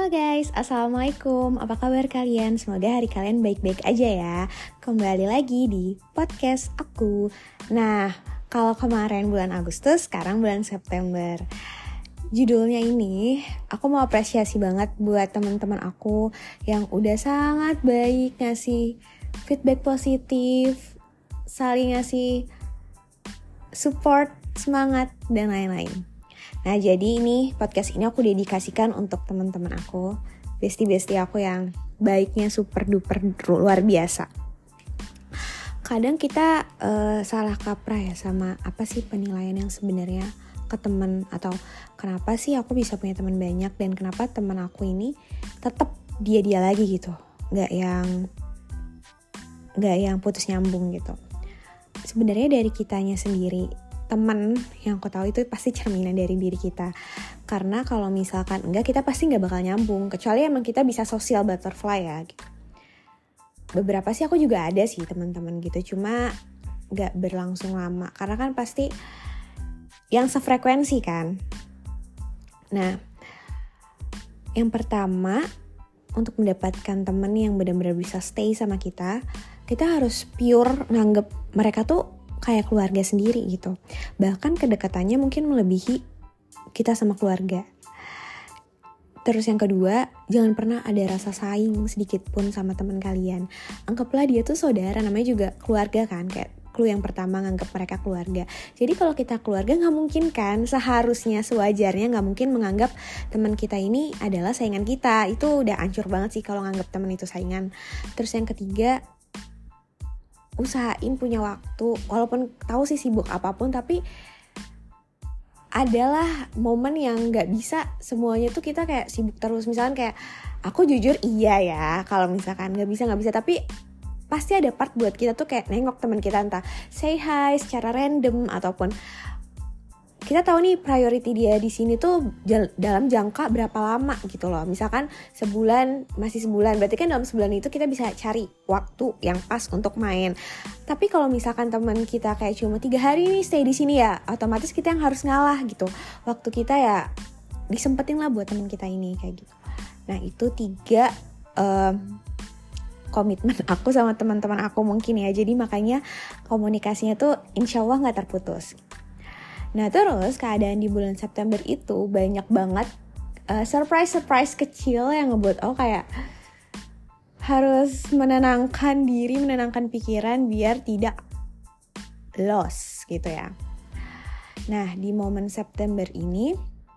Guys, Assalamualaikum. Apa kabar kalian? Semoga hari kalian baik-baik aja ya. Kembali lagi di podcast aku. Nah, kalau kemarin bulan Agustus, sekarang bulan September. Judulnya ini, aku mau apresiasi banget buat teman-teman aku yang udah sangat baik ngasih feedback positif, saling ngasih support, semangat, dan lain-lain. Nah, jadi ini podcast ini aku dedikasikan untuk teman-teman aku, bestie-bestie aku yang baiknya super duper luar biasa. Kadang kita salah kaprah ya sama apa sih penilaian yang sebenarnya ke teman, atau kenapa sih aku bisa punya teman banyak dan kenapa teman aku ini tetap dia lagi gitu, nggak yang putus nyambung gitu. Sebenarnya dari kitanya sendiri. Teman yang aku tahu itu pasti cerminan dari diri kita. Karena kalau misalkan enggak, kita pasti nggak bakal nyambung. Kecuali emang kita bisa social butterfly ya. Gitu. Beberapa sih aku juga ada sih teman-teman gitu. Cuma nggak berlangsung lama. Karena kan pasti yang sefrekuensi kan. Nah, yang pertama untuk mendapatkan teman yang benar-benar bisa stay sama kita harus pure nganggep mereka tuh kayak keluarga sendiri gitu. Bahkan kedekatannya mungkin melebihi kita sama keluarga. Terus yang kedua, jangan pernah ada rasa saing sedikit pun sama teman kalian. Anggaplah dia tuh saudara, namanya juga keluarga kan. Kayak clue yang pertama, nganggap mereka keluarga. Jadi kalau kita keluarga gak mungkin kan, seharusnya sewajarnya gak mungkin menganggap teman kita ini adalah saingan kita. Itu udah hancur banget sih kalau nganggap teman itu saingan. Terus yang ketiga, usahain punya waktu, walaupun tahu sih sibuk apapun, tapi adalah momen yang nggak bisa semuanya tuh kita kayak sibuk terus. Misalkan kayak aku jujur iya ya, kalau misalkan nggak bisa, tapi pasti ada part buat kita tuh kayak nengok teman kita, entah say hi secara random ataupun kita tahu nih priority dia di sini tuh dalam jangka berapa lama gitu loh. Misalkan masih sebulan, berarti kan dalam sebulan itu kita bisa cari waktu yang pas untuk main. Tapi kalau misalkan teman kita kayak cuma 3 hari nih stay di sini ya, otomatis kita yang harus ngalah gitu. Waktu kita ya disempetin lah buat teman kita ini kayak gitu. Nah, itu 3 komitmen aku sama teman-teman aku mungkin ya. Jadi makanya komunikasinya tuh insya Allah gak terputus. Nah, terus keadaan di bulan September itu banyak banget surprise kecil yang ngebuat aku kayak harus menenangkan diri, menenangkan pikiran biar tidak lost gitu ya. Nah, di momen September ini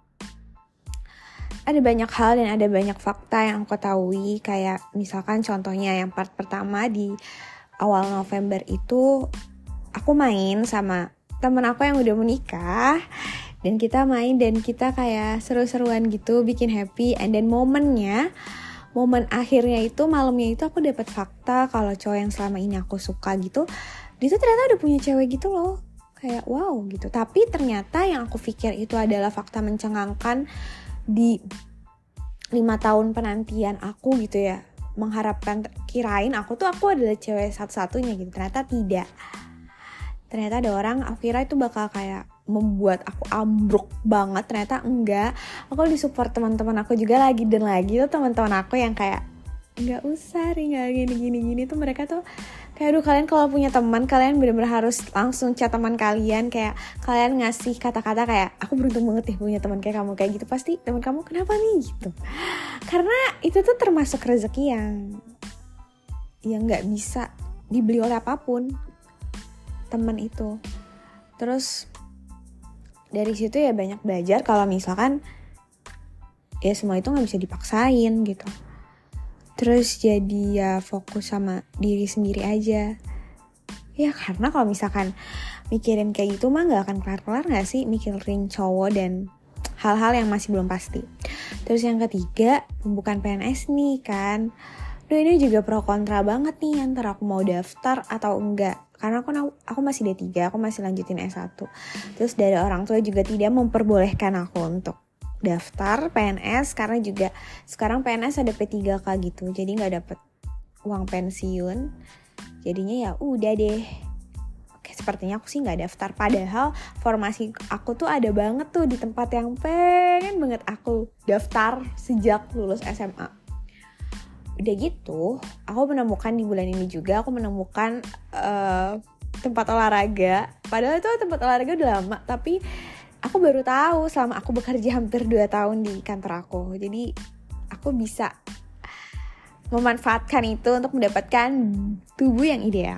ada banyak hal dan ada banyak fakta yang aku tahu. Kayak misalkan contohnya yang part pertama di awal November itu aku main sama temen aku yang udah menikah, dan kita main dan kita kayak seru-seruan gitu, bikin happy. And then momen akhirnya itu, malamnya itu aku dapat fakta kalau cowok yang selama ini aku suka gitu, dia tuh ternyata udah punya cewek gitu loh. Kayak wow gitu. Tapi ternyata yang aku pikir itu adalah fakta mencengangkan di 5 tahun penantian aku gitu ya, mengharapkan, kirain aku adalah cewek satu-satunya gitu. Ternyata tidak. Ternyata ada orang, aku kira itu bakal kayak membuat aku ambruk banget. Ternyata enggak. Aku disupport teman-teman aku juga lagi dan lagi tuh teman-teman aku yang kayak enggak usah nih, enggak gini tuh. Mereka tuh kayak aduh, kalian kalau punya teman, kalian benar-benar harus langsung chat teman kalian, kayak kalian ngasih kata-kata kayak aku beruntung banget deh punya teman kayak kamu, kayak gitu. Pasti teman kamu kenapa nih gitu. Karena itu tuh termasuk rezeki yang enggak bisa dibeli oleh apapun, teman itu. Terus dari situ ya banyak belajar kalau misalkan ya semua itu nggak bisa dipaksain gitu. Terus jadi ya fokus sama diri sendiri aja ya, karena kalau misalkan mikirin kayak gitu mah nggak akan kelar-kelar nggak sih, mikirin cowok dan hal-hal yang masih belum pasti. Terus yang ketiga, pembukaan PNS nih kan. Ini juga pro kontra banget nih antara aku mau daftar atau enggak. Karena aku masih D3, aku masih lanjutin S1. Terus dari orang tua juga tidak memperbolehkan aku untuk daftar PNS, karena juga sekarang PNS ada P3K gitu. Jadi gak dapet uang pensiun. Jadinya ya udah deh. Oke, sepertinya aku sih gak daftar. Padahal formasi aku tuh ada banget tuh di tempat yang pengen banget aku daftar sejak lulus SMA. Udah gitu, aku menemukan di bulan ini juga, aku menemukan tempat olahraga. Padahal itu tempat olahraga udah lama, tapi aku baru tahu selama aku bekerja hampir 2 tahun di kantor aku. Jadi aku bisa memanfaatkan itu untuk mendapatkan tubuh yang ideal.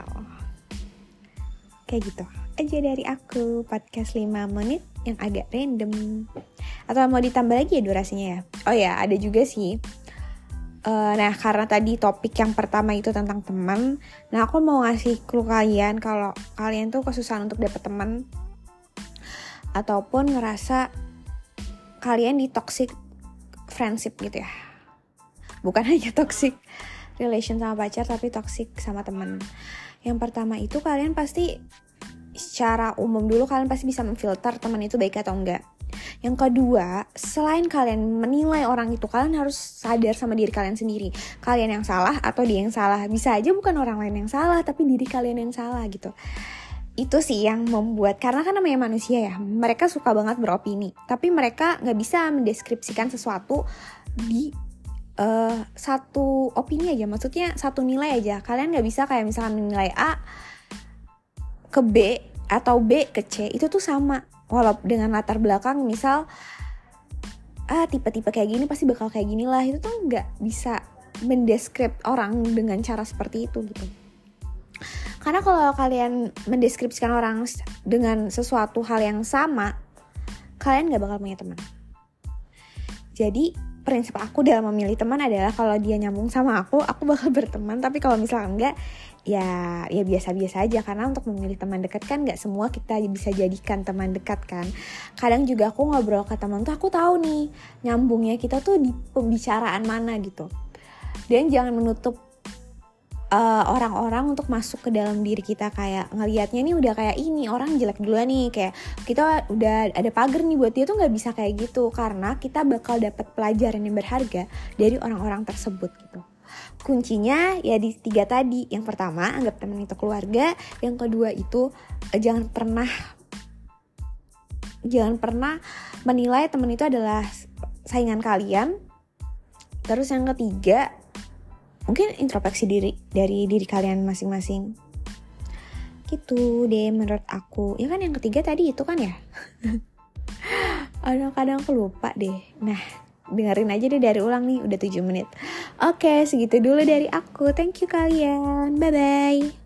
Kayak gitu aja dari aku, podcast 5 menit yang agak random. Atau mau ditambah lagi ya durasinya ya? Oh ya, ada juga sih. Nah, karena tadi topik yang pertama itu tentang teman, nah aku mau ngasih clue kalian kalau kalian tuh kesusahan untuk dapet teman ataupun ngerasa kalian di toxic friendship gitu ya. Bukan hanya toxic relation sama pacar, tapi toxic sama teman. Yang pertama itu kalian pasti secara umum dulu kalian pasti bisa memfilter teman itu baik atau enggak. Yang kedua, selain kalian menilai orang itu, kalian harus sadar sama diri kalian sendiri. Kalian yang salah atau dia yang salah. Bisa aja bukan orang lain yang salah, tapi diri kalian yang salah gitu. Itu sih yang membuat, karena kan namanya manusia ya, mereka suka banget beropini. Tapi mereka gak bisa mendeskripsikan sesuatu di satu opini aja, maksudnya satu nilai aja. Kalian gak bisa kayak misalkan menilai A ke B atau B ke C, itu tuh sama. Walau dengan latar belakang misal tipe-tipe kayak gini pasti bakal kayak gini lah, itu tuh gak bisa mendeskrip orang dengan cara seperti itu gitu. Karena kalau kalian mendeskripsikan orang dengan sesuatu hal yang sama, kalian gak bakal punya teman. Jadi prinsip aku dalam memilih teman adalah kalau dia nyambung sama aku bakal berteman. Tapi kalau misalnya enggak, ya biasa-biasa aja. Karena untuk memilih teman dekat kan gak semua kita bisa jadikan teman dekat kan. Kadang juga aku ngobrol ke teman tuh aku tahu nih nyambungnya kita tuh di pembicaraan mana gitu. Dan jangan menutup orang-orang untuk masuk ke dalam diri kita, kayak ngelihatnya nih udah kayak ini orang jelek duluan nih, kayak kita udah ada pagar nih buat dia, tuh nggak bisa kayak gitu, karena kita bakal dapat pelajaran yang berharga dari orang-orang tersebut gitu. Kuncinya ya di 3 tadi. Yang pertama, anggap teman itu keluarga. Yang kedua itu jangan pernah menilai teman itu adalah saingan kalian. Terus yang ketiga, mungkin introspeksi dari diri kalian masing-masing. Gitu deh menurut aku. Ya kan yang ketiga tadi itu kan ya. Kadang-kadang aku lupa deh. Nah, dengerin aja deh dari ulang nih, udah 7 menit. Oke, segitu dulu dari aku. Thank you kalian. Bye-bye.